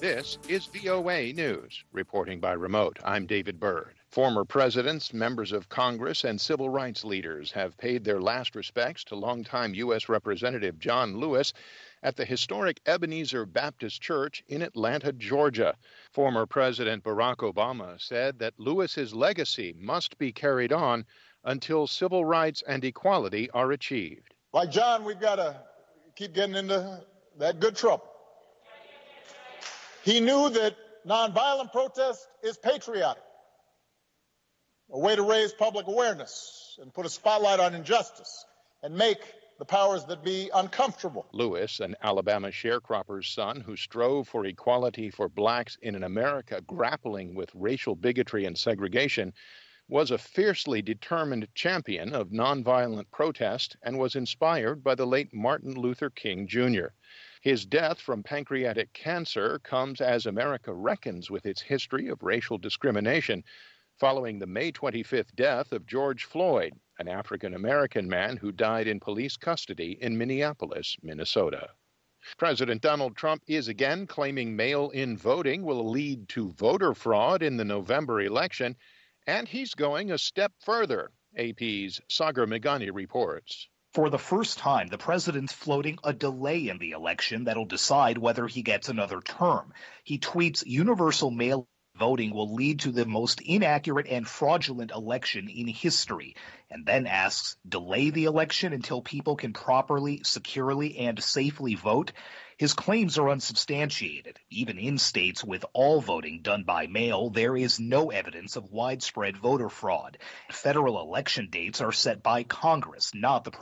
This is VOA News. Reporting by remote, I'm David Byrd. Former presidents, members of Congress, and civil rights leaders have paid their last respects to longtime U.S. Representative John Lewis at the historic Ebenezer Baptist Church in Atlanta, Georgia. Former President Barack Obama said that Lewis's legacy must be carried on until civil rights and equality are achieved. Like John, we've got to keep getting into that good trouble. He knew that nonviolent protest is patriotic, a way to raise public awareness and put a spotlight on injustice and make the powers that be uncomfortable. Lewis, an Alabama sharecropper's son who strove for equality for blacks in an America grappling with racial bigotry and segregation, was a fiercely determined champion of nonviolent protest and was inspired by the late Martin Luther King, Jr. His death from pancreatic cancer comes as America reckons with its history of racial discrimination following the May 25th death of George Floyd, an African-American man who died in police custody in Minneapolis, Minnesota. President Donald Trump is again claiming mail-in voting will lead to voter fraud in the November election, and he's going a step further. AP's Sagar Meghani reports. For the first time, the president's floating a delay in the election that'll decide whether he gets another term. He tweets, universal mail voting will lead to the most inaccurate and fraudulent election in history, and then asks, delay the election until people can properly, securely, and safely vote? His claims are unsubstantiated. Even in states with all voting done by mail, there is no evidence of widespread voter fraud. Federal election dates are set by Congress, not the